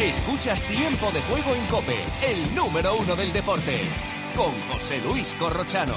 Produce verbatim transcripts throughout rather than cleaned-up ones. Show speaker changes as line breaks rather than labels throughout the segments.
Escuchas Tiempo de Juego en COPE, el número uno del deporte, con José Luis Corrochano.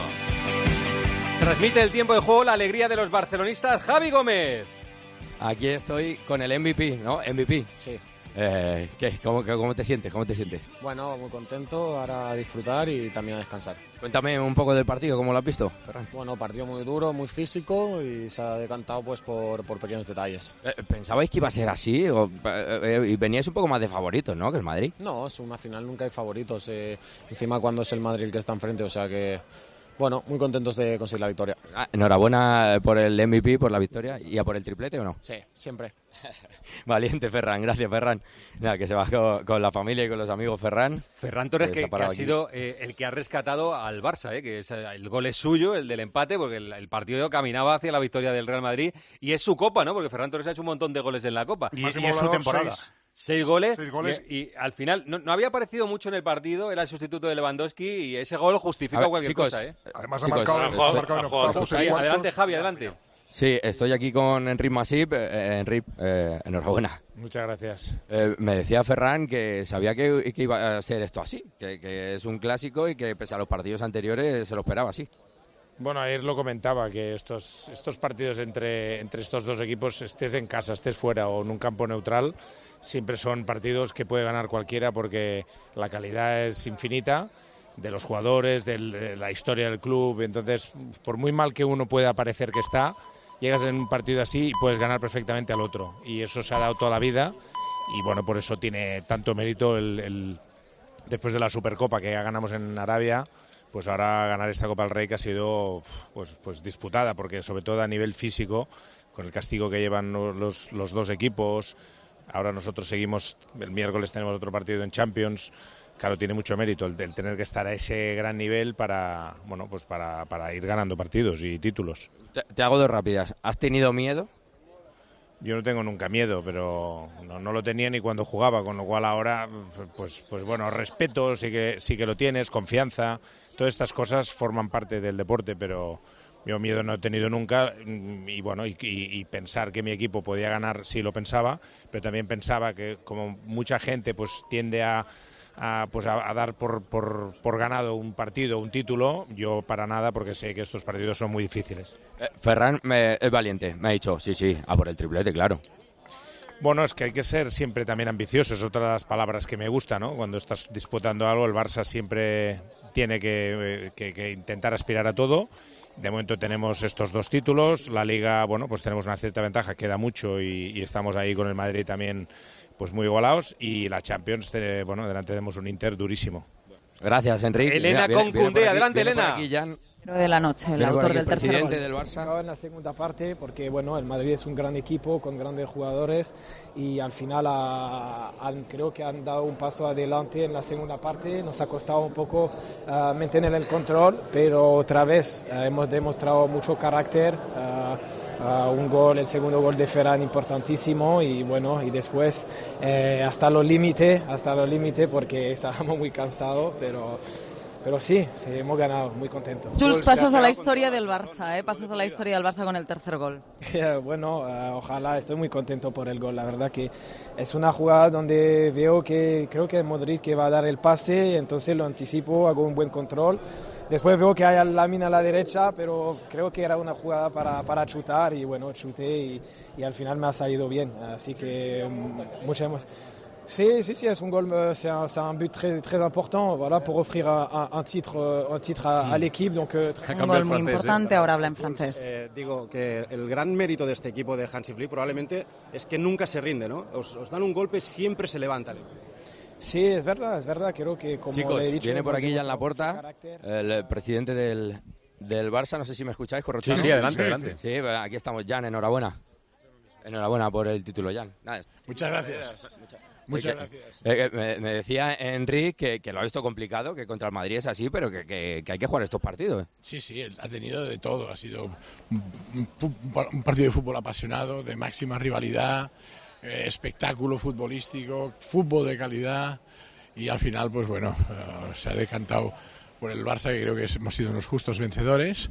Transmite el Tiempo de Juego la alegría de los barcelonistas, Javi Gómez.
Aquí estoy con el M V P, ¿no? M V P.
Sí.
Eh, ¿qué? ¿Cómo, ¿Cómo te sientes? ¿Cómo te sientes?
Bueno, muy contento, ahora a disfrutar y también a descansar.
Cuéntame un poco del partido, ¿cómo lo has visto, Ferran?
Bueno, partido muy duro, muy físico y se ha decantado pues por, por pequeños detalles.
Eh, ¿Pensabais que iba a ser así? O, eh, y veníais un poco más de favoritos, ¿no? Que el Madrid.
No, es una final, nunca hay favoritos. Eh, encima cuando es el Madrid el que está enfrente, o sea que... Bueno, muy contentos de conseguir la victoria.
Ah, enhorabuena por el M V P, por la victoria. ¿Y a por el triplete o no?
Sí, siempre.
Valiente, Ferran. Gracias, Ferran. Nada, que se va con, con la familia y con los amigos, Ferran.
Ferran Torres, que, que ha sido eh, el que ha rescatado al Barça, eh, que es, el gol es suyo, el del empate, porque el, el partido caminaba hacia la victoria del Real Madrid. Y es su Copa, ¿no? Porque Ferran Torres ha hecho un montón de goles en la Copa.
Y,
y,
y es su temporada.
Seis. Seis goles,
Seis goles.
Y, y al final no, no había aparecido mucho en el partido, era el sustituto de Lewandowski y ese gol justifica ver, cualquier
chicos,
cosa. ¿eh?
Además
chicos,
ha marcado,
estoy,
ha marcado en octavos.
Sí, adelante, Javi, adelante.
Sí, estoy aquí con Enric Masip. Eh, Enric, eh, enhorabuena.
Muchas gracias.
Eh, me decía Ferran que sabía que, que iba a ser esto así, que, que es un clásico y que pese a los partidos anteriores se lo esperaba así.
Bueno, ayer lo comentaba, que estos, estos partidos entre, entre estos dos equipos, estés en casa, estés fuera o en un campo neutral, siempre son partidos que puede ganar cualquiera porque la calidad es infinita de los jugadores, del, de la historia del club. Entonces, por muy mal que uno pueda parecer que está, llegas en un partido así y puedes ganar perfectamente al otro. Y eso se ha dado toda la vida y bueno, por eso tiene tanto mérito el, el después de la Supercopa que ya ganamos en Arabia, pues ahora ganar esta Copa del Rey que ha sido pues, pues disputada, porque sobre todo a nivel físico, con el castigo que llevan los, los dos equipos, ahora nosotros seguimos, el miércoles tenemos otro partido en Champions, claro, tiene mucho mérito el, el tener que estar a ese gran nivel para, bueno, pues para, para ir ganando partidos y títulos.
Te, te hago dos rápidas. ¿Has tenido miedo?
Yo no tengo nunca miedo, pero no, no lo tenía ni cuando jugaba, con lo cual ahora, pues, pues bueno, respeto, sí que, sí que lo tienes, confianza, todas estas cosas forman parte del deporte, pero yo miedo no he tenido nunca y bueno, y, y, y pensar que mi equipo podía ganar, sí lo pensaba, pero también pensaba que como mucha gente pues tiende a A, pues a, a dar por, por, por ganado un partido, un título, yo para nada, porque sé que estos partidos son muy difíciles.
Eh, Ferran me, es valiente, me ha dicho, sí, sí, a por el triplete, claro.
Bueno, es que hay que ser siempre también ambicioso, es otra de las palabras que me gusta, ¿no? Cuando estás disputando algo, el Barça siempre tiene que, que, que intentar aspirar a todo. De momento tenemos estos dos títulos, la Liga, bueno, pues tenemos una cierta ventaja, queda mucho y, y estamos ahí con el Madrid también pues muy igualados, y la Champions, eh, bueno, delante tenemos un Inter durísimo.
Gracias, Enrique.
Elena Concundé, adelante, Elena.
De la noche, el autor del tercer gol.
Del Barça.
En la segunda parte, porque bueno, el Madrid es un gran equipo con grandes jugadores y al final ha, han, creo que han dado un paso adelante en la segunda parte. Nos ha costado un poco uh, mantener el control, pero otra vez uh, hemos demostrado mucho carácter. Uh, Uh, un gol, el segundo gol de Ferran importantísimo y bueno, y después eh, hasta los límites, hasta los límites porque estábamos muy cansados, pero pero sí, sí, hemos ganado, muy contentos.
Jules, pasas a la historia del Barça, ¿eh? Pasas a la historia del Barça con el tercer gol.
Bueno, uh, ojalá, estoy muy contento por el gol, la verdad que es una jugada donde veo que creo que Modric que va a dar el pase, entonces lo anticipo, hago un buen control. Después veo que hay la mina a la derecha, pero creo que era una jugada para, para chutar y bueno, chuté y, y al final me ha salido bien. Así que um, mucha emoción. Sí, sí, sí, es un gol, c'est un, c'est un but très, très important, voilà, pour offrir un, un titre, un titre à, à l'équipe. Donc, euh,
un gol muy importante, ahora habla en francés.
Eh, digo que el gran mérito de este equipo de Hansi Flick probablemente es que nunca se rinde, ¿no? Os, os dan un golpe, siempre se levantan.
Sí, es verdad, es verdad, creo que como
Chicos,
le he dicho,
viene por aquí ya en la puerta el presidente del, del Barça, no sé si me escucháis, Corrochano.
Sí, sí, adelante, sí, adelante.
Sí, aquí estamos, Jan, enhorabuena. Enhorabuena por el título, Jan. Nada,
muchas gracias. Muchas, muchas
que,
gracias.
Eh, me, me decía Enrique que, que lo ha visto complicado, que contra el Madrid es así, pero que, que, que hay que jugar estos partidos. ¿eh?
Sí, sí, ha tenido de todo. Ha sido un, un, un partido de fútbol apasionado, de máxima rivalidad, eh, espectáculo futbolístico, fútbol de calidad, y al final, pues bueno, uh, se ha decantado por el Barça, que creo que hemos sido unos justos vencedores.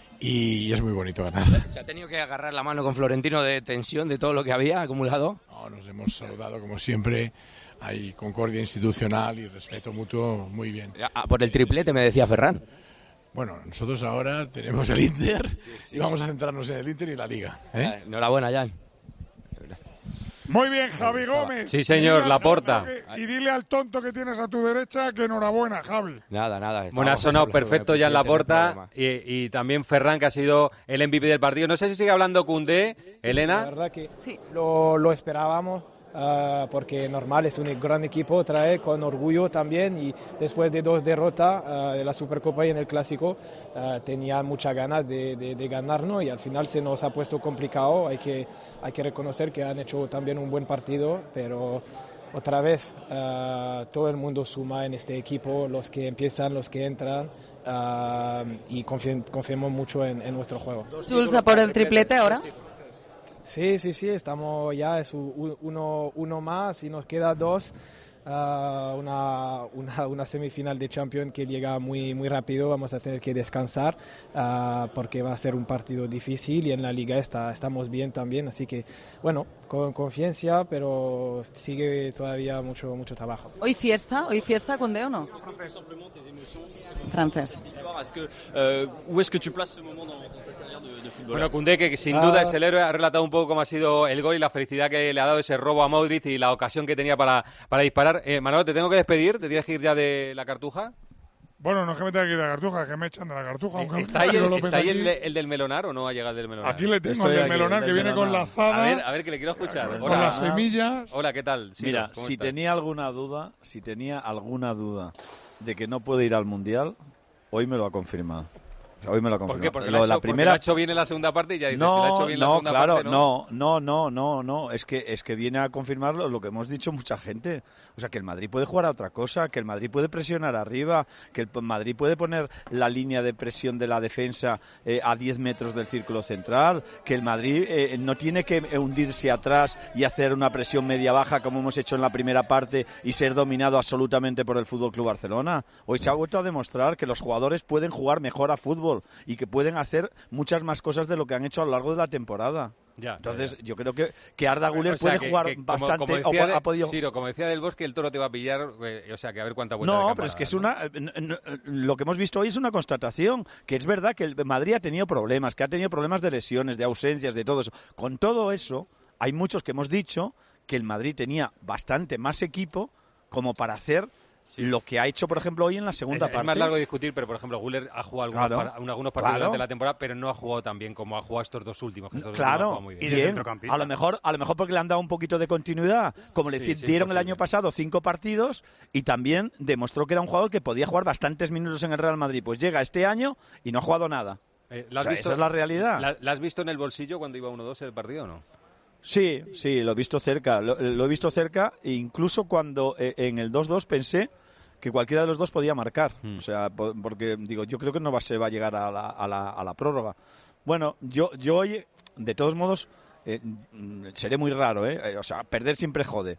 Y es muy bonito ganar.
¿Se ha tenido que agarrar la mano con Florentino de tensión de todo lo que había acumulado?
No, nos hemos saludado como siempre hay concordia institucional y respeto mutuo muy bien.
Ah, por el triplete me decía Ferran.
Bueno, nosotros ahora tenemos el Inter sí, sí. y vamos a centrarnos en el Inter y la Liga. ¿eh?
Ah, enhorabuena, Jan.
Muy bien, Javi Gómez.
Sí, señor, Laporta.
Que, y dile al tonto que tienes a tu derecha que enhorabuena, Javi.
Nada, nada.
Bueno, ha sonado perfecto Jan Laporta y, y también Ferran, que ha sido el M V P del partido. No sé si sigue hablando Koundé, Elena.
La verdad que
sí.
lo, lo esperábamos. Uh, porque normal, es un gran equipo, trae con orgullo también y después de dos derrotas uh, de la Supercopa y en el Clásico uh, tenía muchas ganas de, de, de ganarnos y al final se nos ha puesto complicado. Hay que, hay que reconocer que han hecho también un buen partido, pero otra vez uh, todo el mundo suma en este equipo, los que empiezan, los que entran. Uh, y confi- confiamos mucho en, en nuestro juego.
Jules, a por el triplete ahora.
Sí, sí, sí, estamos ya, es uno, uno más y nos queda dos. Uh, una, una, una semifinal de Champions que llega muy, muy rápido, vamos a tener que descansar uh, porque va a ser un partido difícil y en la Liga está, estamos bien también, así que bueno, con confianza, pero sigue todavía mucho, mucho trabajo.
¿Hoy fiesta? ¿Hoy fiesta con D o no? Francés.
Bueno, Koundé, que sin duda es el héroe, ha relatado un poco cómo ha sido el gol y la felicidad que le ha dado ese robo a Modric y la ocasión que tenía para, para disparar. Eh, Manolo, ¿te tengo que despedir? ¿Te tienes que ir ya de la Cartuja?
Bueno, no es que me tenga que ir de la Cartuja, es que me echan de la Cartuja. Aunque
¿Está ahí, el, ¿está ahí el, el del Melonar o no ha llegado el del Melonar?
Aquí le tengo Estoy el del aquí, Melonar el que viene Melonar. Con la azada.
A ver, a ver, que le quiero escuchar. Hola.
Con las semillas.
Hola, ¿qué tal? Sí,
Mira, si estás? tenía alguna duda, si tenía alguna duda de que no puede ir al Mundial, hoy me lo ha confirmado. Hoy me lo confirmó.
¿Por qué? Porque
lo de la
Nacho,
primera
Nacho viene la segunda parte y ya dice,
no,
si la Nacho viene
no,
la segunda
claro,
parte, ¿no?
no, no, no, no, no, es que es que viene a confirmarlo lo que hemos dicho mucha gente. O sea, que el Madrid puede jugar a otra cosa, que el Madrid puede presionar arriba, que el Madrid puede poner la línea de presión de la defensa eh, a diez metros del círculo central, que el Madrid eh, no tiene que hundirse atrás y hacer una presión media baja como hemos hecho en la primera parte y ser dominado absolutamente por el F C Barcelona. Hoy se ha vuelto a demostrar que los jugadores pueden jugar mejor a fútbol y que pueden hacer muchas más cosas de lo que han hecho a lo largo de la temporada.
Ya,
Entonces,
ya, ya.
yo creo que, que Arda Güler
o sea,
puede
que,
jugar
que como,
bastante.
como decía
o,
de,
ha podido...
Ciro, como decía Del Bosque, el Toro te va a pillar, eh, o sea, que a ver cuánta vuelta
No,
de campana,
pero es que
¿no?
es una. No, lo que hemos visto hoy es una constatación, que es verdad que el Madrid ha tenido problemas, que ha tenido problemas de lesiones, de ausencias, de todo eso. Con todo eso, hay muchos que hemos dicho que el Madrid tenía bastante más equipo como para hacer. Sí. Lo que ha hecho, por ejemplo, hoy en la segunda
es,
parte.
Es más largo de discutir, pero por ejemplo, Güler ha jugado algunos,
claro,
par, algunos partidos
claro.
durante la temporada, pero no ha jugado tan bien como ha jugado estos dos últimos. Que estos
claro,
dos muy bien.
Y bien. A lo mejor, a lo mejor porque le han dado un poquito de continuidad, como le sí, dieron sí, el año pasado cinco partidos y también demostró que era un jugador que podía jugar bastantes minutos en el Real Madrid. Pues llega este año y no ha jugado nada.
Eh, ¿la has
o sea,
visto,
esa es la realidad.
¿la, ¿La has visto en el bolsillo cuando iba uno dos el partido o no?
Sí, sí, lo he visto cerca. Lo, lo he visto cerca e incluso cuando eh, en el dos dos pensé que cualquiera de los dos podía marcar, mm. o sea, porque digo, yo creo que no va, se va a llegar a la, a la, a la prórroga. Bueno, yo, yo hoy, de todos modos, eh, seré muy raro, ¿eh? O sea, perder siempre jode,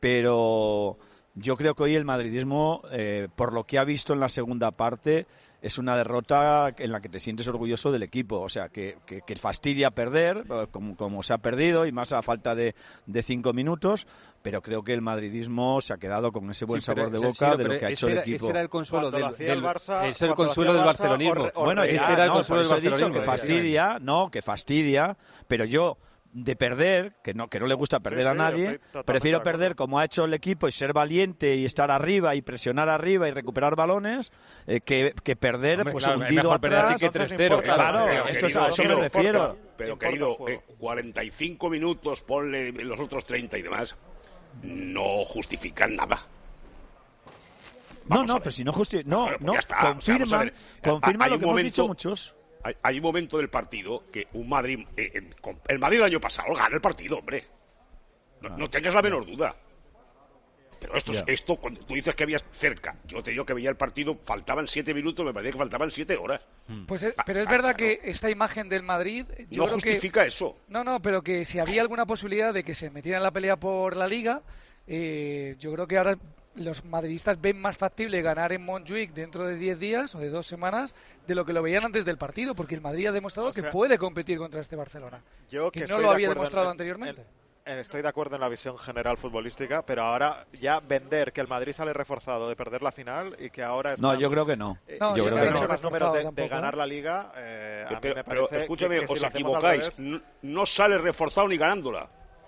pero yo creo que hoy el madridismo, eh, por lo que ha visto en la segunda parte, es una derrota en la que te sientes orgulloso del equipo, o sea, que, que, que fastidia perder, como, como se ha perdido, y más a falta de, de cinco minutos, pero creo que el madridismo se ha quedado con ese buen sí, sabor
pero,
de boca
sí,
de lo que ha hecho
era,
el equipo.
Ese era el consuelo del, del,
Barça,
ese el consuelo del barcelonismo.
O, o,
bueno,
ese
ya,
era el
no,
consuelo del
barcelonismo. He dicho que
fastidia,
no, que fastidia, pero yo... de perder, que no que no le gusta perder
sí,
a
sí,
nadie, prefiero perder como ha hecho el equipo y ser valiente y estar arriba y presionar arriba y recuperar balones, eh, que, que perder
Hombre,
pues
claro,
hundido atrás.
Que tres cero,
claro, claro, claro, eso es a eso me refiero.
Pero querido, eh, cuarenta y cinco minutos, ponle los otros treinta y demás, no justifican nada.
Vamos no, no, pero si no justifican, no, pues no, confirman, o sea, confirman lo que momento, hemos dicho muchos.
Hay, hay un momento del partido que un Madrid... Eh, eh, el Madrid el año pasado gana el partido, hombre. No, no tengas la menor duda. Pero esto, yeah. esto, cuando tú dices que habías cerca, yo te digo que veía el partido, faltaban siete minutos, me parecía que faltaban siete horas.
Pues es, pero es ah, verdad ah, que no. esta imagen del Madrid... Yo
no
creo
justifica
que,
eso.
No, no, pero que si había alguna posibilidad de que se metiera en la pelea por la Liga, eh, yo creo que ahora... los madridistas ven más factible ganar en Montjuic dentro de diez días o de dos semanas de lo que lo veían antes del partido, porque el Madrid ha demostrado o sea, que puede competir contra este Barcelona,
yo
que,
que
no lo había
de
demostrado
en,
anteriormente.
estoy de acuerdo en la visión general futbolística, pero ahora ya vender que el Madrid sale reforzado de perder la final y que ahora es
No,
más,
yo creo que no.
Eh,
No,
yo
yo
creo
creo
que
que
no. Más
no.
números de,
tampoco,
de ganar
¿eh?
la Liga, eh, a mí
Pero,
me
pero
parece
escúchame,
que, que si
os
lo hacemos al
equivocáis.
revés-
No, no sale reforzado ni ganándola.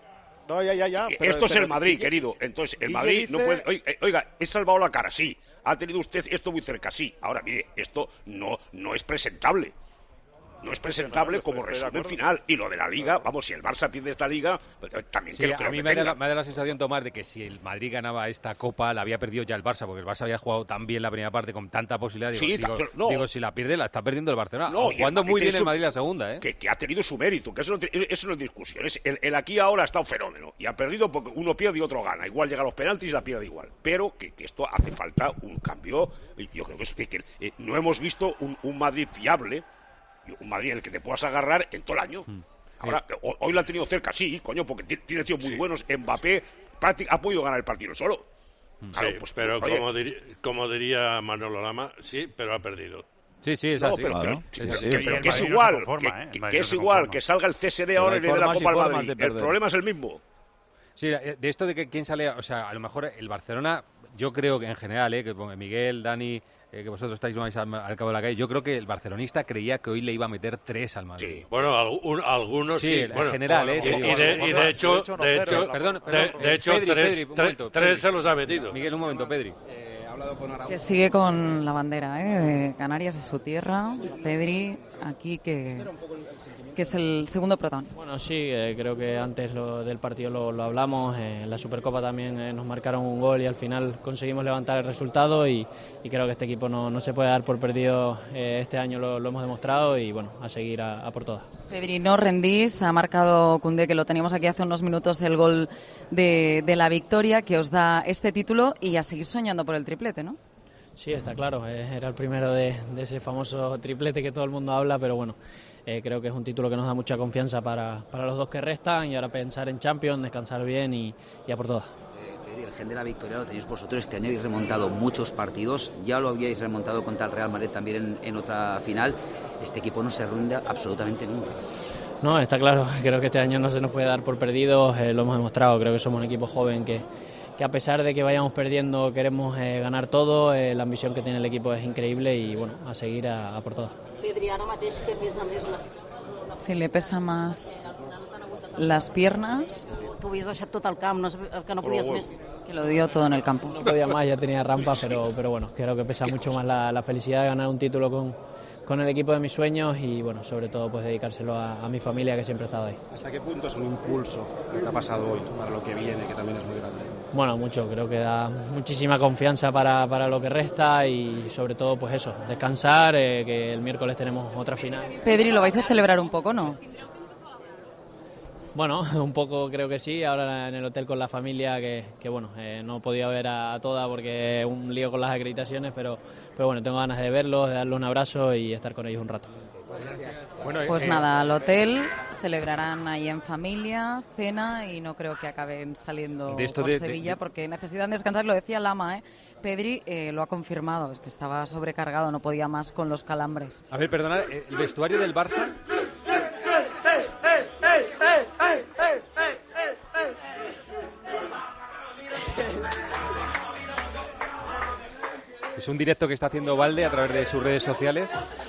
No, ya, ya, ya. pero-
Esto es
pero
el Madrid,
Guille-
querido. Entonces, el
Guille
Madrid no
dice-
puede... Oiga, oiga, he salvado la cara, sí. Ha tenido usted esto muy cerca, sí. Ahora, mire, esto no, no es presentable. No es presentable
estoy-
como
estoy de
resumen
acuerdo.
final. Y lo de la Liga, vamos, si el Barça pierde esta Liga, pues, también
Sí,
creo,
a
creo
mí
que
me da,
tenga.
la, me da la sensación, Tomás, de que si el Madrid ganaba esta Copa, la había perdido ya el Barça, porque el Barça había jugado tan bien la primera parte, con tanta posibilidad. Digo,
Sí,
digo,
pero no.
digo, si la pierde, la está perdiendo el Barcelona.
No, y el
jugando
Madrid
muy
tiene
bien el
su-
Madrid la segunda, ¿eh?
Que, que ha tenido su mérito, que eso no, te- eso no es discusión. Es el, el aquí ahora ha estado fenómeno. Y ha perdido porque uno pierde y otro gana. Igual llega a los penaltis y la pierde igual. Pero que, que esto hace falta un cambio. Y yo creo que, es, que, que, eh, no hemos visto un, un Madrid fiable, un Madrid en el que te puedas agarrar en todo el año. Ahora, ho- hoy lo han tenido cerca, sí, coño, porque ti- tiene tíos muy buenos. Mbappé prácti- ha podido ganar el partido solo. Claro,
Sí,
pues,
pero
oye,
como, diri- como diría Manolo Lama, sí, pero ha perdido.
Sí, sí, es
no,
así.
pero, pero-
Claro.
que-
Es así.
que-
Y
pero
el
que es
Madrid no se
igual,
conforma,
que,
¿eh? El
que-
Madrid
que
no
es
se
igual,
conforma.
que salga el C S D
Pero
ahora
hay
y le dé la
formas y
Copa al
formas
Madrid.
de
El
perder.
problema es el mismo.
Sí, de esto de que quién sale, o sea, a lo mejor el Barcelona, yo creo que en general, ¿eh? que ponga Miguel, Dani, eh, que vosotros estáis más al, al cabo de la calle, yo creo que el barcelonista creía que hoy le iba a meter tres al Madrid.
Bueno, algún- algunos sí.
en
bueno,
general, ¿eh?
y,
te
y
digo.
de, y de hecho, de hecho,
perdón,
de-
perdón,
de
eh,
hecho
Pedri,
tres,
Pedri, un
tres-
momento,
tres
Pedri.
se los ha metido.
Miguel, un momento, Pedri.
Que sigue con la bandera, ¿eh? De Canarias es su tierra. Pedri, aquí que, que es el segundo protagonista.
Bueno, sí, eh, creo que antes lo, del partido lo, lo hablamos. Eh, en la Supercopa también eh, nos marcaron un gol y al final conseguimos levantar el resultado y, y creo que este equipo no, no se puede dar por perdido. Eh, este año lo, lo hemos demostrado y bueno, a seguir a, a por todas.
Pedri, no rendís, ha marcado Koundé, que lo teníamos aquí hace unos minutos, el gol de, de la victoria que os da este título y a seguir soñando por el triplete, ¿no?
Sí, está claro, eh, era el primero de, de ese famoso triplete que todo el mundo habla, pero bueno, eh, creo que es un título que nos da mucha confianza para, para los dos que restan y ahora pensar en Champions, descansar bien y, y a por todas.
Pedri, el gen de la victoria lo tenéis vosotros. Este año habéis remontado muchos partidos, ya lo habíais remontado contra el Real Madrid también en, en otra final. Este equipo no se rinde absolutamente nunca.
No, está claro, creo que este año no se nos puede dar por perdidos, eh, lo hemos demostrado, creo que somos un equipo joven que, que a pesar de que vayamos perdiendo queremos eh, ganar todo, eh, la ambición que tiene el equipo es increíble y bueno, a seguir a, a por todas.
Pedri, ara mateix què pesa més les...
Si le pesa más las piernas,
Tu havies deixat tot el camp, no, es- que no podies més.
que lo dio todo en el campo.
No podía más, ya tenía rampa, pero, pero bueno, creo que pesa mucho más la, la felicidad de ganar un título con, con el equipo de mis sueños y bueno, sobre todo pues dedicárselo a, a mi familia que siempre ha estado ahí.
¿Hasta qué punto es un impulso lo que ha pasado hoy para lo que viene, que también es muy grande?
Bueno, mucho, creo que da muchísima confianza para, para lo que resta y sobre todo pues eso, descansar, eh, que el miércoles tenemos otra final.
Pedri, ¿lo vais a celebrar un poco, no?
Bueno, un poco creo que sí, ahora en el hotel con la familia que, que bueno, eh, no he podido ver a, a toda porque un lío con las acreditaciones, pero, pero bueno, tengo ganas de verlos, de darles un abrazo y estar con ellos un rato.
Pues nada, al hotel, celebrarán ahí en familia, cena y no creo que acaben saliendo
De esto
por
de- de-
Sevilla
de-
porque necesitan descansar, lo decía Lama, ¿eh? Pedri eh, lo ha confirmado, es que estaba sobrecargado, no podía más con los calambres.
A ver, perdonad, eh, el vestuario del Barça... Es un directo que está haciendo Valde a través de sus redes sociales.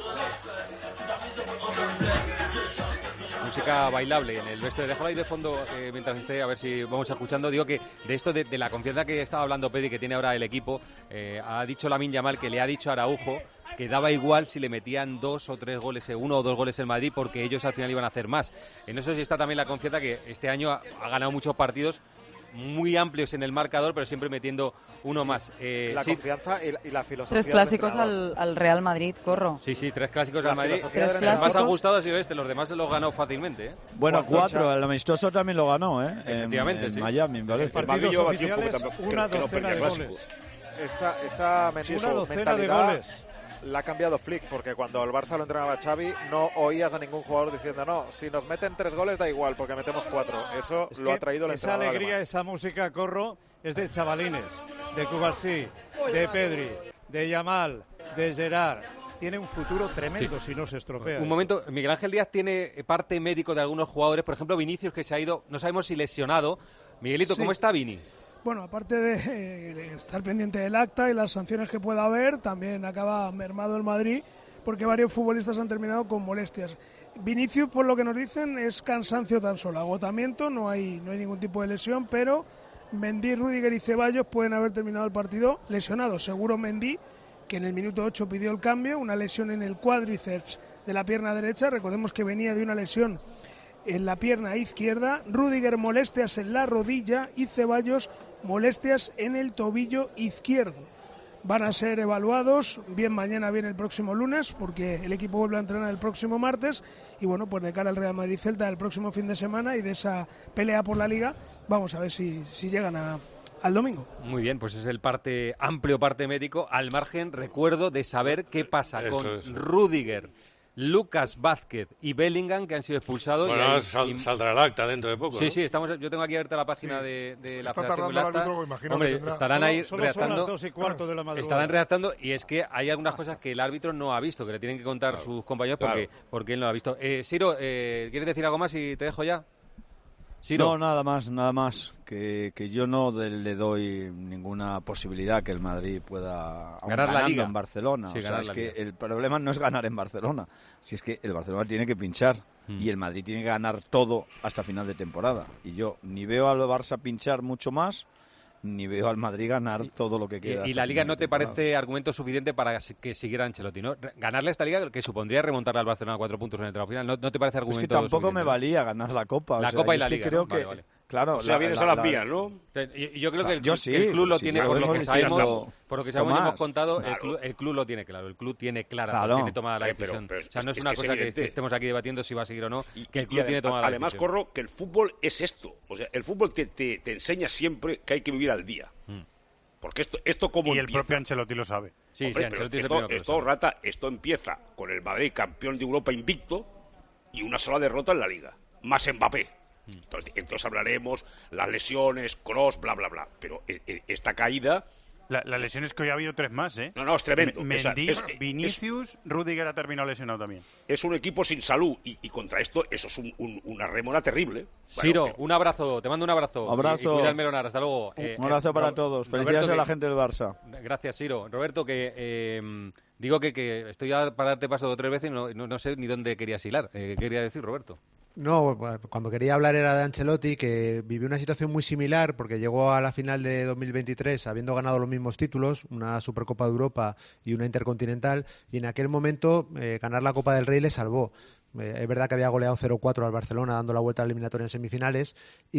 Música bailable en el vestuario. Déjalo ahí de fondo eh, mientras esté, a ver si vamos escuchando. Digo que de esto, de, de la confianza que estaba hablando Pedri, que tiene ahora el equipo, eh, ha dicho Lamine Yamal que le ha dicho a Araujo que daba igual si le metían dos o tres goles, eh, uno o dos goles en Madrid, porque ellos al final iban a hacer más. En eso sí está también la confianza que este año ha, ha ganado muchos partidos muy amplios en el marcador, pero siempre metiendo uno más. Eh,
La
sí.
confianza y la, y la filosofía.
Tres
del
clásicos
entrenador.
al, al Real Madrid, Corro.
Sí, sí, tres clásicos
La
al Madrid.
filosofía
Tres
El más
clásicos.
ajustado ha sido este, los demás se los ganó fácilmente. ¿eh?
Bueno,
Cuatro,
cuatro,
o
el amistoso también lo ganó, ¿eh? En-
Efectivamente,
en,
sí.
Miami, me parece.
Madrid
Partidos
lleva tiempo que
oficiales,
tampoco- que-
una
que no
docena
perdía
de
clásico.
goles.
Esa, esa men-
Una
su
docena de
mentalidad
goles.
la ha cambiado Flick, porque cuando el Barça lo entrenaba Xavi, no oías a ningún jugador diciendo, no, si nos meten tres goles da igual, porque metemos cuatro. Eso
Es
lo
que
ha traído el
esa
entrenador
alegría,
alemán.
esa música, Corro, es de chavalines, de Cubarsí, de Pedri, de Yamal, de Gerard,
tiene un futuro tremendo
Sí.
si no se estropea.
Un
esto.
momento, Miguel Ángel Díaz tiene parte médico de algunos jugadores, por ejemplo Vinicius, que se ha ido, no sabemos si lesionado. Miguelito,
Sí.
¿cómo está Vini?
Bueno, aparte de, eh, de estar pendiente del acta y las sanciones que pueda haber, también acaba mermado el Madrid porque varios futbolistas han terminado con molestias. Vinicius, por lo que nos dicen, es cansancio tan solo, agotamiento, no hay, no hay ningún tipo de lesión, pero Mendy, Rüdiger y Ceballos pueden haber terminado el partido lesionados. Seguro Mendy, que en el minuto ocho pidió el cambio, una lesión en el cuádriceps de la pierna derecha, recordemos que venía de una lesión en la pierna izquierda, Rüdiger molestias en la rodilla y Ceballos molestias en el tobillo izquierdo. Van a ser evaluados bien mañana, bien el próximo lunes, porque el equipo vuelve a entrenar el próximo martes y bueno, pues de cara al Real Madrid-Celta el próximo fin de semana y de esa pelea por la Liga, vamos a ver si, si llegan a, al domingo.
Muy bien, pues es el parte amplio parte médico, al margen, recuerdo, de saber qué pasa
Eso,
con
eso.
Rüdiger, Lucas Vázquez y Bellingham, que han sido expulsados.
Bueno,
y hay-
sal-
y-
saldrá el acta dentro de poco,
Sí,
¿no?
sí, estamos, yo tengo aquí abierta la página
Sí.
de, de la
Está
Federación
tardando el
Velasta.
árbitro, imagino que
Hombre,
tendrá.
estarán
Solo-
ahí
solo son
redactando.
las dos y cuarto de la madrugada.
Estarán redactando y es que hay algunas cosas que el árbitro no ha visto, que le tienen que contar sus compañeros porque,
Claro.
porque él no lo ha visto. Eh, Siro, eh, ¿quieres decir algo más y te dejo ya? Siro.
No, nada más, nada más. Que, que yo no de- le doy ninguna posibilidad que el Madrid pueda aun
Ganar la
ganando
Liga.
en Barcelona.
Sí,
o sea,
ganar
es
la
que
Liga.
el problema no es ganar en Barcelona. Si es que el Barcelona tiene que pinchar
Hmm.
y el Madrid tiene que ganar todo hasta final de temporada. Y yo ni veo al Barça pinchar mucho más, ni veo al Madrid ganar todo lo que
Y,
queda.
y
hasta
la Liga
final
no
de
te
temporada.
parece argumento suficiente para que siguiera Ancelotti, ¿no? Re- Ganarle esta Liga, que supondría remontarle al Barcelona a cuatro puntos en el tramo final, ¿no, no te parece
Es
argumento
que tampoco me
suficiente?
valía ganar la Copa. o
La
sea,
Copa y
yo
la
es que
Liga,
creo
¿no?
que,
Vale, vale.
claro,
O sea, vienes a las mías, ¿no?
Y yo creo que el,
Yo
club-
sí,
que el club lo
sí,
tiene,
claro,
por lo que
hemos
sabemos,
decidido
por lo que sabemos y
Tomás.
hemos contado, el
Claro.
club, el club lo tiene claro, el club tiene clara,
Claro.
tiene tomada la
Eh, pero-
decisión.
pero
o sea, no
es-
es,
es
una
que es
cosa que,
evidente.
que estemos aquí debatiendo si va a seguir o no, que el
Y
club
adem-
tiene tomada la
además,
decisión.
Corro, que el fútbol es esto. O sea, el fútbol te, te, te enseña siempre que hay que vivir al día.
Mm.
Porque esto, esto como
Y el
empieza.
propio Ancelotti lo sabe.
Sí,
Hombre,
sí,
pero
Ancelotti es el
esto,
primero que lo
esto,
sabe.
Rata, esto empieza con el Madrid campeón de Europa invicto y una sola derrota en la Liga. Más Mbappé.
Mm.
Entonces, entonces hablaremos las lesiones, cross, bla, bla, bla. Pero eh, eh, esta caída...
La, la lesión es que hoy ha habido tres más, ¿eh?
No, no, es tremendo.
M-
Esa-
Mendy,
es- es-
Vinicius, Rüdiger ha terminado lesionado también.
Es un equipo sin salud y, y contra esto eso es un- un- una rémora terrible.
Siro, un abrazo, te mando un abrazo.
Abrazo.
Y, y cuida el Melonar, hasta luego. Eh,
Un abrazo
eh,
para
Ro-
todos.
Roberto,
Felicidades a
que-
la gente del Barça.
Gracias, Siro. Roberto, que eh, digo que, que estoy a para darte paso dos o tres veces y no, no, no sé ni dónde querías hilar. Eh, ¿Qué quería decir, Roberto?
No, cuando quería hablar era de Ancelotti, que vivió una situación muy similar porque llegó a la final de dos mil veintitrés habiendo ganado los mismos títulos, una Supercopa de Europa y una Intercontinental, y en aquel momento eh, ganar la Copa del Rey le salvó. Eh, es verdad que había goleado cero cuatro al Barcelona dando la vuelta a la eliminatoria en semifinales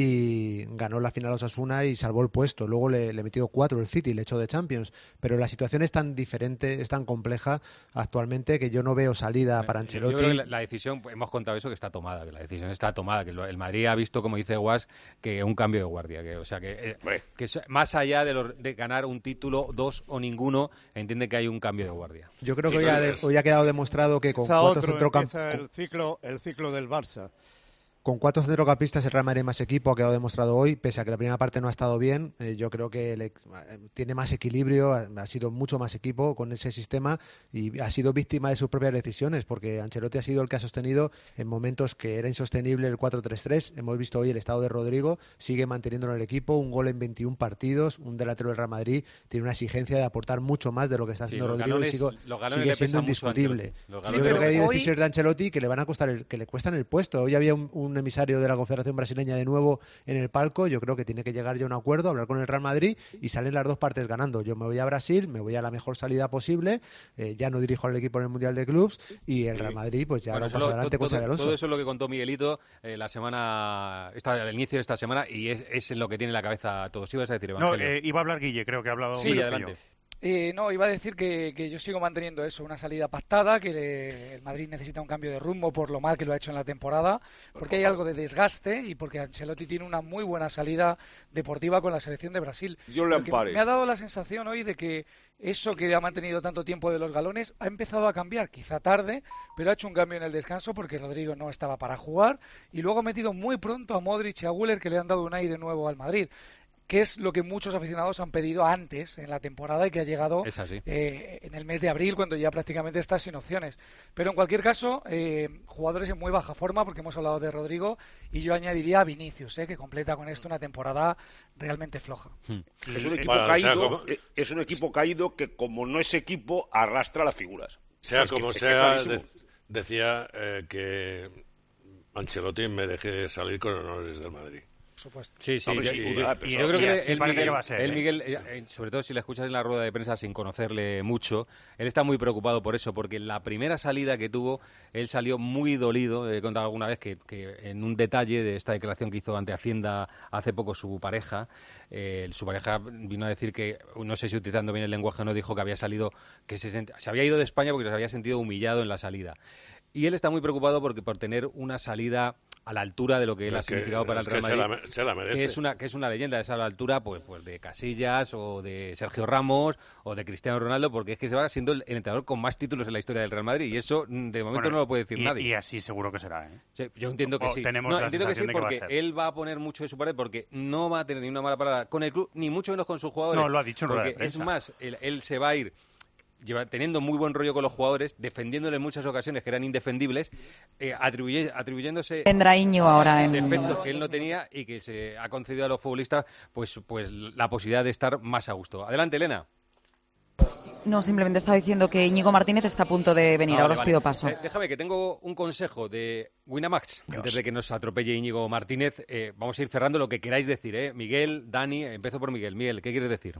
y ganó la final a Osasuna y salvó el puesto. Luego le, le metió cuatro el City, le echó de Champions. Pero la situación es tan diferente, es tan compleja actualmente que yo no veo salida para
Yo
Ancelotti.
creo que la, la decisión, pues, hemos contado eso, que está tomada, que la decisión está tomada, que lo- el Madrid ha visto, como dice Guas, que un cambio de guardia, que o sea que, eh, que so- más allá de, los- de ganar un título, dos o ninguno, entiende que hay un cambio de guardia.
Yo creo que hoy ha, de- hoy ha quedado demostrado que con
Empieza
cuatro
otro,
centrocampistas...
empieza el ciclo, el ciclo del Barça.
Con cuatro centrocampistas el Real Madrid más equipo ha quedado demostrado hoy, pese a que la primera parte no ha estado bien. Eh, yo creo que le- eh, tiene más equilibrio, ha, ha sido mucho más equipo con ese sistema y ha sido víctima de sus propias decisiones, porque Ancelotti ha sido el que ha sostenido en momentos que era insostenible el cuatro tres tres. Hemos visto hoy el estado de Rodrigo, sigue manteniendo en el equipo, un gol en veintiún partidos, un delantero del Real Madrid tiene una exigencia de aportar mucho más de lo que está
Sí,
haciendo
los
Rodrigo y
galones-
sigo-
los galones
sigue
le
siendo
pesan mucho a
indiscutible.
Ancelotti. Los
Yo
galones
creo que hay
le pesan.
decisiones de Ancelotti que le van a costar el, que le cuestan el puesto. Hoy había un, un emisario de la Confederación Brasileña de nuevo en el palco. Yo creo que tiene que llegar ya a un acuerdo, hablar con el Real Madrid y salen las dos partes ganando. Yo me voy a Brasil, me voy a la mejor salida posible, eh, ya no dirijo al equipo en el Mundial de Clubs y el Real Madrid pues ya
Bueno,
lo
eso
pasa
lo-
adelante
todo,
con Xabi Alonso.
todo eso es lo que contó Miguelito eh, la semana, esta, al inicio de esta semana, y es, es en lo que tiene en la cabeza todos. Ibas a decir,
No,
Evangelio.
eh, iba a hablar Guille, creo que ha hablado
Sí,
menos que
adelante.
yo.
Eh, no, iba a decir que, que yo sigo manteniendo eso, una salida pactada, que le- el Madrid necesita un cambio de rumbo por lo mal que lo ha hecho en la temporada, porque hay algo de desgaste y porque Ancelotti tiene una muy buena salida deportiva con la selección de Brasil.
Dios le
Porque
ampare.
me ha dado la sensación hoy de que eso que ha mantenido tanto tiempo de los galones ha empezado a cambiar, quizá tarde, pero ha hecho un cambio en el descanso porque Rodrigo no estaba para jugar y luego ha metido muy pronto a Modric y a Güler, que le han dado un aire nuevo al Madrid. que es lo que muchos aficionados han pedido antes en la temporada y que ha llegado eh, en el mes de abril, cuando ya prácticamente está sin opciones. Pero en cualquier caso, eh, jugadores en muy baja forma, porque hemos hablado de Rodrigo, y yo añadiría a Vinicius, eh, que completa con esto una temporada realmente floja.
Hmm. Es un equipo
bueno,
caído,
o sea, como...
es un equipo caído que, como no es equipo, arrastra las figuras.
Sea
es
como
que,
sea,
es que
de, decía eh, que Ancelotti me deje salir con honores del Madrid.
Por supuesto.
Sí, sí.
Hombre,
Yo,
sí,
y,
yo,
y yo creo que
el
Miguel,
que va a ser,
el
¿eh?
Miguel eh, sobre todo si la escuchas en la rueda de prensa sin conocerle mucho, él está muy preocupado por eso, porque la primera salida que tuvo, él salió muy dolido. He contado alguna vez que, que en un detalle de esta declaración que hizo ante Hacienda hace poco su pareja, eh, su pareja vino a decir que, no sé si utilizando bien el lenguaje, no dijo que había salido, que se, sent, se había ido de España porque se había sentido humillado en la salida. Y él está muy preocupado porque por tener una salida a la altura de lo que él ha significado para el Real Madrid,
se la, se la merece.
que es una que es una leyenda, es a la altura pues pues de Casillas o de Sergio Ramos o de Cristiano Ronaldo, porque es que se va siendo el, el entrenador con más títulos en la historia del Real Madrid, y eso de momento
bueno,
no lo puede decir
y,
nadie.
Y así seguro que será, ¿eh?
Sí, yo entiendo que
o
sí.
Tenemos
no,
la
entiendo que sí, porque
va
él va a poner mucho de su parte, porque no va a tener ni una mala palabra con el club, ni mucho menos con sus jugadores.
No, lo ha dicho en rueda de
porque es
prensa.
más, él, él se va a ir Lleva, teniendo muy buen rollo con los jugadores, defendiéndole en muchas ocasiones que eran indefendibles, eh, atribuye, atribuyéndose
Tendrá Íñigo ahora en...
defectos que él no tenía y que se ha concedido a los futbolistas pues, pues la posibilidad de estar más a gusto. Adelante, Elena.
No, simplemente estaba diciendo que Íñigo Martínez está a punto de venir,
Ah,
ahora
vale,
os
vale.
pido paso.
Eh, déjame que tengo un consejo de Winamax,
Dios.
antes de que nos atropelle Íñigo Martínez. Eh, vamos a ir cerrando lo que queráis decir, ¿eh? Miguel, Dani, empiezo por Miguel. Miguel, ¿qué quieres decir?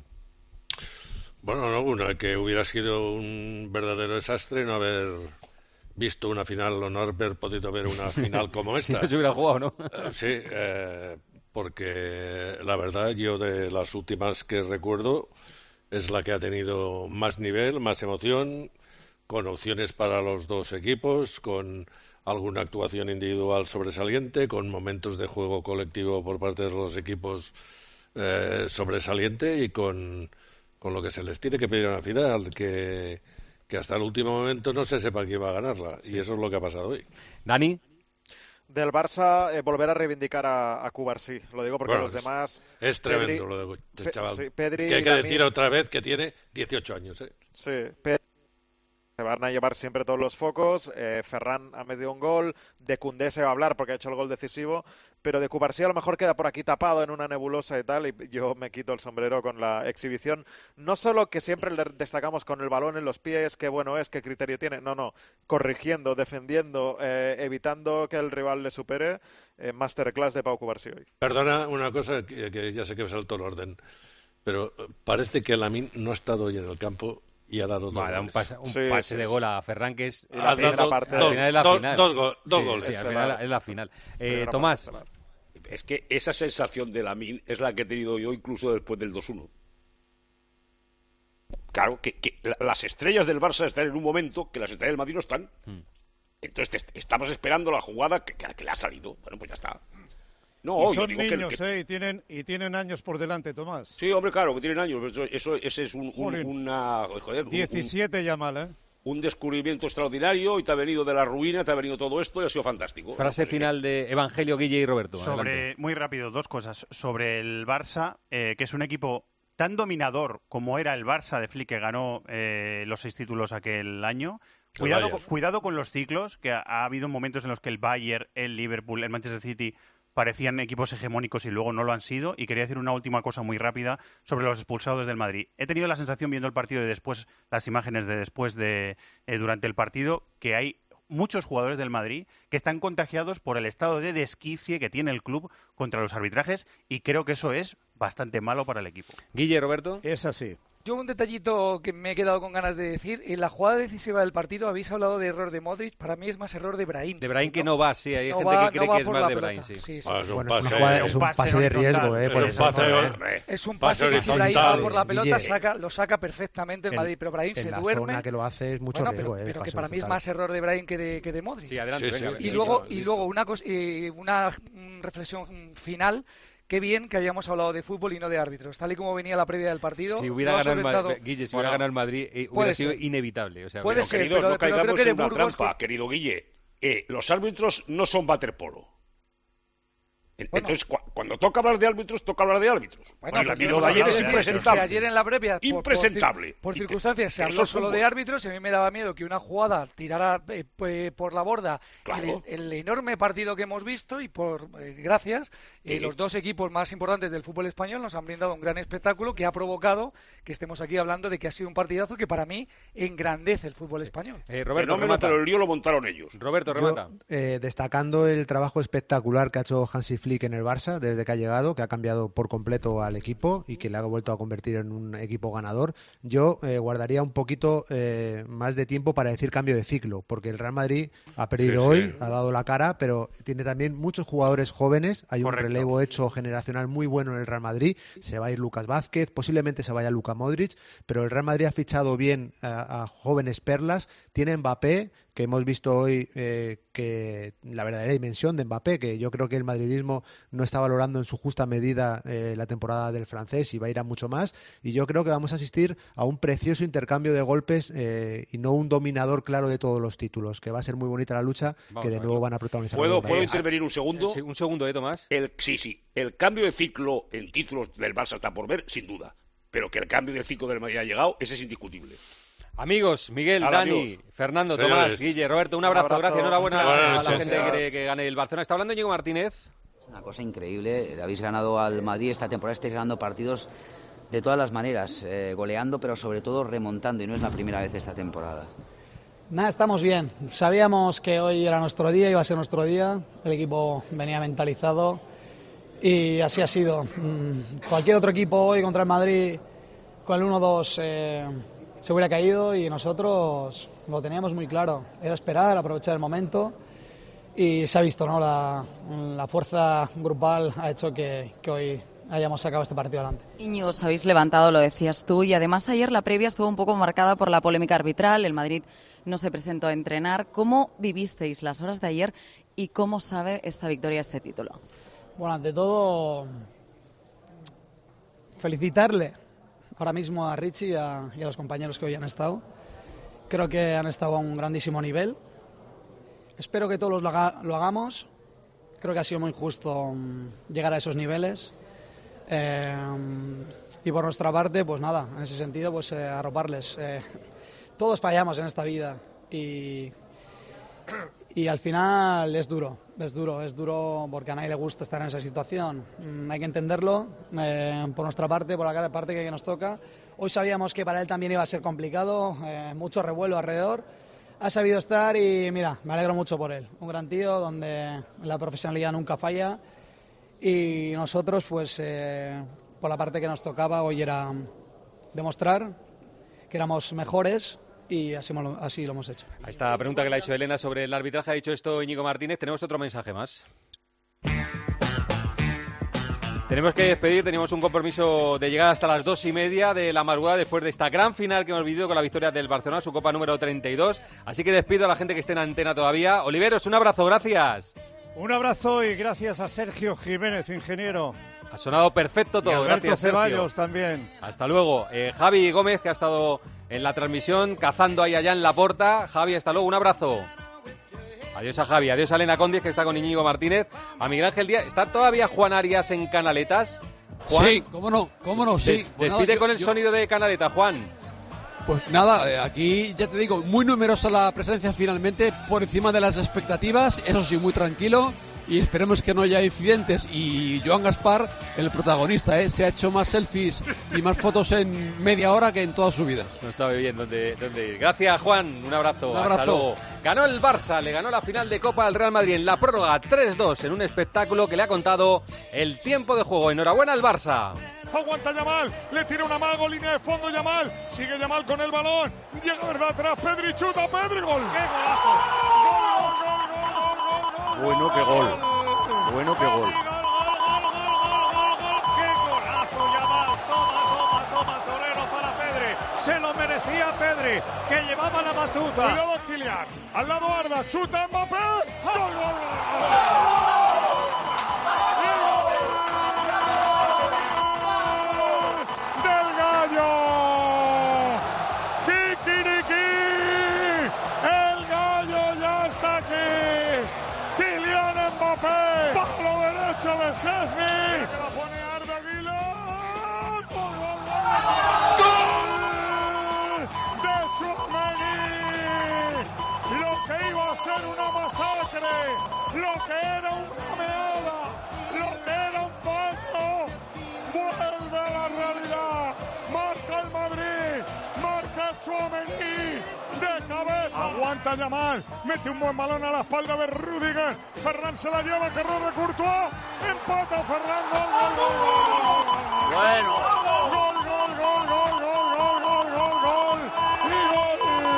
Bueno, no, una, que hubiera sido un verdadero desastre no haber visto una final o no haber podido ver una final como esta.
Si no se hubiera jugado, ¿no?
Uh, sí, eh, porque la verdad yo de las últimas que recuerdo es la que ha tenido más nivel, más emoción, con opciones para los dos equipos, con alguna actuación individual sobresaliente, con momentos de juego colectivo por parte de los equipos eh, sobresaliente y con... con lo que se les tiene que pedir a una final, que, que hasta el último momento no se sepa quién va a ganarla, sí. Y eso es lo que ha pasado hoy.
Dani.
Del Barça, eh, volver a reivindicar a, a Cubarsí, lo digo porque
bueno,
los demás...
Es tremendo
Pedri,
lo de este chaval,
sí, Pedri
que hay que
Lamine,
decir otra vez que tiene dieciocho años. ¿eh?
Sí, Pedri, se van a llevar siempre todos los focos, eh, Ferran ha metido un gol, de Koundé se va a hablar porque ha hecho el gol decisivo, pero de Cubarsí a lo mejor queda por aquí tapado en una nebulosa y tal, y yo me quito el sombrero con la exhibición. No solo que siempre le destacamos con el balón en los pies, qué bueno es, qué criterio tiene, no, no, corrigiendo, defendiendo, eh, evitando que el rival le supere, eh, masterclass de Pau Cubarsí hoy.
Perdona una cosa, que, que ya sé que me saltó el orden, pero parece que Lamine no ha estado hoy en el campo y ha dado dos
Va, da un pase, un sí, pase sí, de gol a Ferran, que es
la
la
parte
al final es la
dos,
final.
Dos, dos, dos
sí,
goles.
Sí, al final es la final. Eh, Tomás.
Es que esa sensación de Lamine es la que he tenido yo incluso después del dos uno. Claro, que, que las estrellas del Barça están en un momento que las estrellas del Madrid no están. Hmm. Entonces te, estamos esperando la jugada que, que, que le ha salido. Bueno, pues ya está.
No, y son niños, que, que... ¿eh? Y tienen, y tienen años por delante, Tomás.
Sí, hombre, claro, que tienen años. Eso, eso ese es un, un, una... Joder,
diecisiete un, ya mal, ¿eh?
Un descubrimiento extraordinario y te ha venido de la ruina, te ha venido todo esto y ha sido fantástico.
Frase
no,
final de Evangelio, Guille y Roberto.
Sobre,
adelante.
Muy rápido, dos cosas. Sobre el Barça, eh, que es un equipo tan dominador como era el Barça de Flick, que ganó eh, los seis títulos aquel año. Cuidado, cuidado con los ciclos, que ha, ha habido momentos en los que el Bayern, el Liverpool, el Manchester City parecían equipos hegemónicos y luego no lo han sido. Y quería decir una última cosa muy rápida sobre los expulsados del Madrid. He tenido la sensación, viendo el partido y después las imágenes de después de eh, durante el partido, que hay muchos jugadores del Madrid que están contagiados por el estado de desquicie que tiene el club contra los arbitrajes, y creo que eso es bastante malo para el equipo.
Guille, Roberto.
Es así.
Yo un detallito que me he quedado con ganas de decir, en la jugada decisiva del partido habéis hablado de error de Modric, para mí es más error de Brahim.
De Brahim que no va, sí, hay
no
gente
va,
que cree
no
que es más de
pelota.
Brahim, sí.
sí, sí.
Ah, es, un
bueno,
pase,
es, jugada, es un pase, pase de riesgo, eh, por
es, un pase,
es un pase que si Brahim va por la pelota saca, lo saca perfectamente el Madrid, pero Brahim se
la
duerme.
Zona que lo hace es mucho
bueno,
riesgo,
pero,
eh,
pero que para mí es más error de Brahim que de, que de Modric.
Sí, adelante.
Sí,
venga,
sí,
y,
sí,
luego,
claro,
y luego una, cosa, eh, una reflexión final. Qué bien que hayamos hablado de fútbol y no de árbitros. Tal y como venía la previa del partido...
Si hubiera ganado orientado... el Madrid, Guille, si
bueno,
hubiera ganado el Madrid, eh, hubiera sido ser. inevitable. O sea,
puede
pero,
ser,
querido,
pero,
no
pero creo que de
en una
Burgos...
trampa, querido Guille. Eh, los árbitros no son waterpolo. Entonces, bueno, cu cuando toca hablar de árbitros, toca hablar de árbitros.
Bueno,
el árbitro de ayer es impresentable.
Es que ayer en la previa, por,
impresentable.
Por, por circunstancias, se habló solo de árbitros y a mí me daba miedo que una jugada tirara eh, por la borda claro. el, el enorme partido que hemos visto y por eh, gracias, eh, sí. los dos equipos más importantes del fútbol español nos han brindado un gran espectáculo que ha provocado que estemos aquí hablando de que ha sido un partidazo que para mí engrandece el fútbol español.
Eh, Roberto, remata. Pero el lío lo montaron ellos.
Roberto, remata.
Yo, eh, destacando el trabajo espectacular que ha hecho Hansi Flick en el Barça desde que ha llegado, que ha cambiado por completo al equipo y que le ha vuelto a convertir en un equipo ganador. Yo eh, guardaría un poquito eh, más de tiempo para decir cambio de ciclo, porque el Real Madrid ha perdido sí, hoy, sí. ha dado la cara, pero tiene también muchos jugadores jóvenes. Hay Correcto. un relevo hecho generacional muy bueno en el Real Madrid. Se va a ir Lucas Vázquez, posiblemente se vaya Luka Modric, pero el Real Madrid ha fichado bien a, a jóvenes perlas. Tiene Mbappé, que hemos visto hoy eh, que la verdadera dimensión de Mbappé, que yo creo que el madridismo no está valorando en su justa medida eh, la temporada del francés y va a ir a mucho más, y yo creo que vamos a asistir a un precioso intercambio de golpes eh, y no un dominador claro de todos los títulos, que va a ser muy bonita la lucha, vamos que de nuevo van a protagonizar.
¿Puedo, ¿puedo intervenir un segundo?
Sí, un segundo, ¿eh, Tomás?
El, sí, sí, el cambio de ciclo en títulos del Barça está por ver, sin duda, pero que el cambio de ciclo del Madrid ha llegado, ese es indiscutible.
Amigos, Miguel,
Hola,
Dani,
amigos.
Fernando,
Señores.
Tomás, Guille, Roberto, un abrazo, un abrazo. Gracias, enhorabuena a la gente que quiere que gane el Barcelona. ¿Está hablando Íñigo Martínez?
Es una cosa increíble, habéis ganado al Madrid esta temporada, estáis ganando partidos de todas las maneras, eh, goleando, pero sobre todo remontando, y no es la primera vez esta temporada.
Nada, estamos bien, sabíamos que hoy era nuestro día, iba a ser nuestro día, el equipo venía mentalizado y así ha sido. Cualquier otro equipo hoy contra el Madrid con el uno dos... Eh, se hubiera caído y nosotros lo teníamos muy claro. Era esperar, aprovechar el momento y se ha visto, ¿no? La, la fuerza grupal ha hecho que, que hoy hayamos sacado este partido adelante.
Íñigo, os habéis levantado, lo decías tú, y además ayer la previa estuvo un poco marcada por la polémica arbitral. El Madrid no se presentó a entrenar. ¿Cómo vivisteis las horas de ayer y cómo sabe esta victoria, este título?
Bueno, ante todo, felicitarle ahora mismo a Richie y a, y a los compañeros que hoy han estado. Creo que han estado a un grandísimo nivel. Espero que todos lo, haga, lo hagamos. Creo que ha sido muy justo um, llegar a esos niveles. Eh, y por nuestra parte, pues nada, en ese sentido, pues eh, arroparles. Eh, todos fallamos en esta vida y, y al final es duro, es duro, es duro porque a nadie le gusta estar en esa situación. Mm, hay que entenderlo eh, por nuestra parte, por la parte que nos toca. Hoy sabíamos que para él también iba a ser complicado, eh, mucho revuelo alrededor. Ha sabido estar y mira, me alegro mucho por él. Un gran tío donde la profesionalidad nunca falla y nosotros, pues eh, por la parte que nos tocaba hoy era demostrar que éramos mejores. Y así, así lo hemos hecho.
A esta pregunta que le ha hecho Elena sobre el arbitraje, ha dicho esto Íñigo Martínez. Tenemos otro mensaje más. Tenemos que despedir, teníamos un compromiso de llegar hasta las dos y media de la madrugada después de esta gran final que hemos vivido con la victoria del Barcelona, su Copa número treinta y dos. Así que despido a la gente que esté en antena todavía. Oliveros, un abrazo, gracias.
Un abrazo y gracias a Sergio Jiménez, ingeniero.
Ha sonado perfecto todo,
y Alberto
gracias Sergio.
Ceballos también.
Hasta luego. Eh, Javi Gómez, que ha estado en la transmisión, cazando ahí allá en la porta. Javi, hasta luego, un abrazo. Adiós a Javi, adiós a Elena Condiz, que está con Íñigo Martínez. A Miguel Ángel Díaz. ¿Está todavía Juan Arias en Canaletas?
Juan, sí, cómo no, cómo no, sí.
Des, pues despide nada, con yo, el yo... sonido de Canaleta, Juan.
Pues nada, aquí ya te digo, muy numerosa la presencia finalmente, por encima de las expectativas, eso sí, muy tranquilo. Y esperemos que no haya incidentes. Y Joan Gaspar, el protagonista, ¿eh? se ha hecho más selfies y más fotos en media hora que en toda su vida.
No sabe bien dónde, dónde ir. Gracias, Juan. Un abrazo.
Un abrazo.
Hasta luego. Ganó el Barça, le ganó la final de Copa al Real Madrid en la prórroga tres dos en un espectáculo que le ha contado el tiempo de juego. Enhorabuena al Barça.
Aguanta Yamal, le tira una mago, línea de fondo Yamal, sigue Yamal con el balón, llega verdad atrás, Pedri chuta, Pedri, gol. ¡Qué golazo! ¡Gol, gol, gol, gol, gol, gol!
Bueno, qué gol. Bueno, qué gol.
¡Qué golazo, Yamal! Toma, toma, toma, torero para Pedri. Se lo merecía Pedri, que llevaba la batuta. Cuidado Kylian, al lado Arda, chuta Mbappé. ¡Gol, gol, gol, gol! Szczęsny. Que la pone Arda Güler. ¡Gol, gol, gol! De Tchouaméni. Lo que iba a ser una masacre. Lo que era una meada. Lo que era un pato. Vuelve a la realidad. Marca el Madrid. Marca Tchouaméni. De cabeza. Aguanta Yamal. Mete un buen balón a la espalda de Rüdiger. Ferran se la lleva. Que error de Courtois. Empata Ferran. Gol, gol, gol, gol.
Bueno.
Gol, gol, gol, gol, gol, gol, gol, gol, gol. Y gol.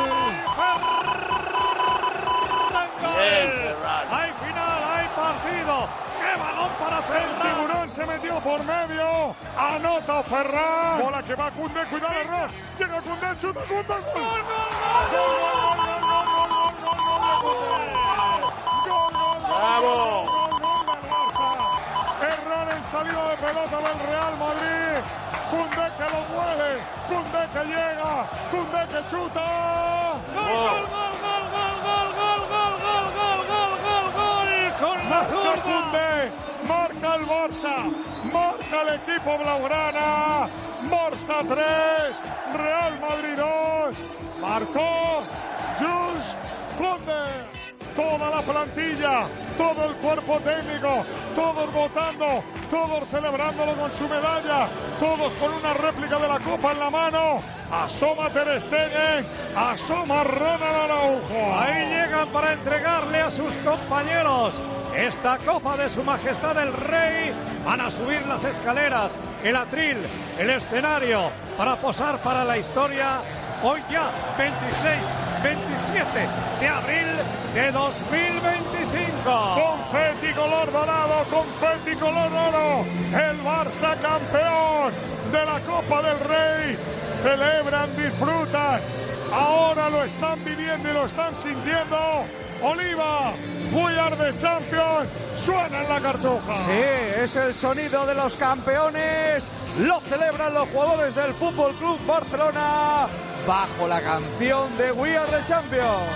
Bien, Ferran.
Hay final, hay partido. ¡Qué balón para Ferran! El tiburón se metió por medio. Anota Ferran. Bola que va Koundé, cuidado el error. Llega Koundé, chuta Koundé. ¡Gol, gol, gol! ¡Gol, gol, gol, gol, gol, gol, gol, gol de Koundé! ¡Gol, gol, gol!
¡Bravo!
¡Gol, gol del Barça! Error en salida de pelota del Real Madrid. Koundé que lo mueve. Koundé que llega. Koundé que chuta. ¡Gol, gol, gol, gol, gol, gol, gol, gol, gol, gol, gol, gol, gol! Con la zurda. Koundé. Marca el Barça, marca el equipo blaugrana, Barça tres, Real Madrid dos, marcó Jules Koundé. Toda la plantilla, todo el cuerpo técnico, todos votando, todos celebrándolo con su medalla, todos con una réplica de la Copa en la mano. Asoma Ter Stegen, asoma Ronald Araujo. Ahí llegan para entregarle a sus compañeros esta Copa de Su Majestad el Rey. Van a subir las escaleras, el atril, el escenario para posar para la historia. Hoy ya veintiséis, veintisiete de abril de dos mil veinticinco. Confeti color dorado, confeti color oro. El Barça campeón de la Copa del Rey. Celebran, disfrutan. Ahora lo están viviendo y lo están sintiendo. Oliva, We Are the Champions, suena en la Cartuja.
Sí, es el sonido de los campeones. Lo celebran los jugadores del Fútbol Club Barcelona bajo la canción de We Are the Champions.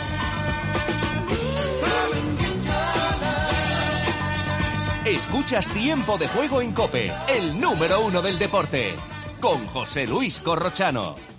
Escuchas Tiempo de Juego en COPE, el número uno del deporte, con José Luis Corrochano.